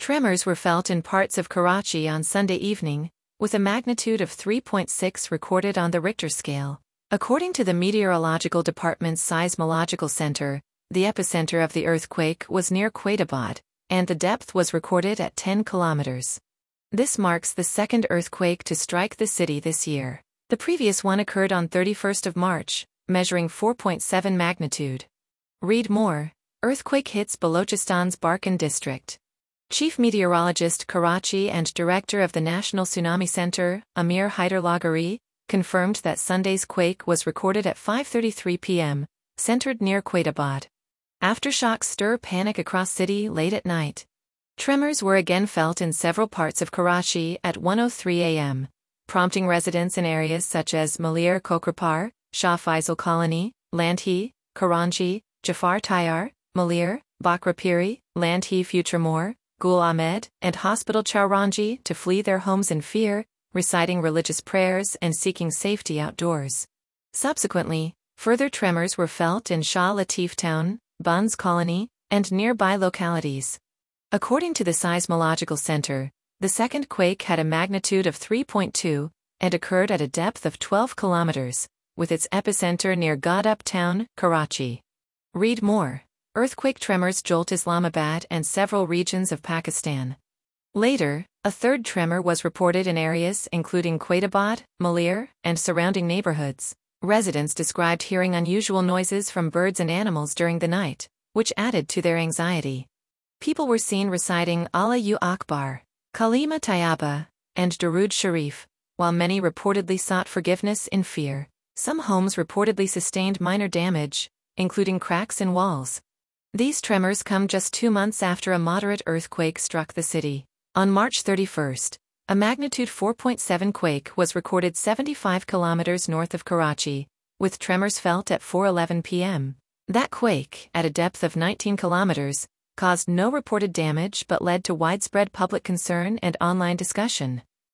Tremors were felt in parts of Karachi on Sunday evening, with a magnitude of 3.6 recorded on the Richter scale. According to the Meteorological Department's Seismological Center, the epicenter of the earthquake was near Quaidabad, and the depth was recorded at 10 kilometers. This marks the second earthquake to strike the city this year. The previous one occurred on 31st of March, measuring 4.7 magnitude. Read more. Earthquake hits Balochistan's Barkan district. Chief Meteorologist Karachi and Director of the National Tsunami Center, Amir Haider Laghari, confirmed that Sunday's quake was recorded at 5:33 p.m., centered near Quaidabad. Aftershocks stir panic across city late at night. Tremors were again felt in several parts of Karachi at 1:03 a.m., prompting residents in areas such as Malir Kokrapar, Shah Faisal Colony, Landhi, Karanji, Jafar Tayar, Malir, Bakra Piri, Landhi Futuremore, Gul Ahmed, and Hospital Chowranji to flee their homes in fear, reciting religious prayers and seeking safety outdoors. Subsequently, further tremors were felt in Shah Latif Town, Buns Colony, and nearby localities. According to the Seismological Center, the second quake had a magnitude of 3.2 and occurred at a depth of 12 kilometers, with its epicenter near Ghadup Town, Karachi. Read more. Earthquake tremors jolt Islamabad and several regions of Pakistan. Later, a third tremor was reported in areas including Quaidabad, Malir, and surrounding neighborhoods. Residents described hearing unusual noises from birds and animals during the night, which added to their anxiety. People were seen reciting Allahu Akbar, Kalima Tayyaba, and Darood Sharif, while many reportedly sought forgiveness in fear. Some homes reportedly sustained minor damage, including cracks in walls. These tremors come just 2 months after a moderate earthquake struck the city. On March 31st, a magnitude 4.7 quake was recorded 75 kilometers north of Karachi, with tremors felt at 4:11 p.m. That quake, at a depth of 19 kilometers, caused no reported damage but led to widespread public concern and online discussion.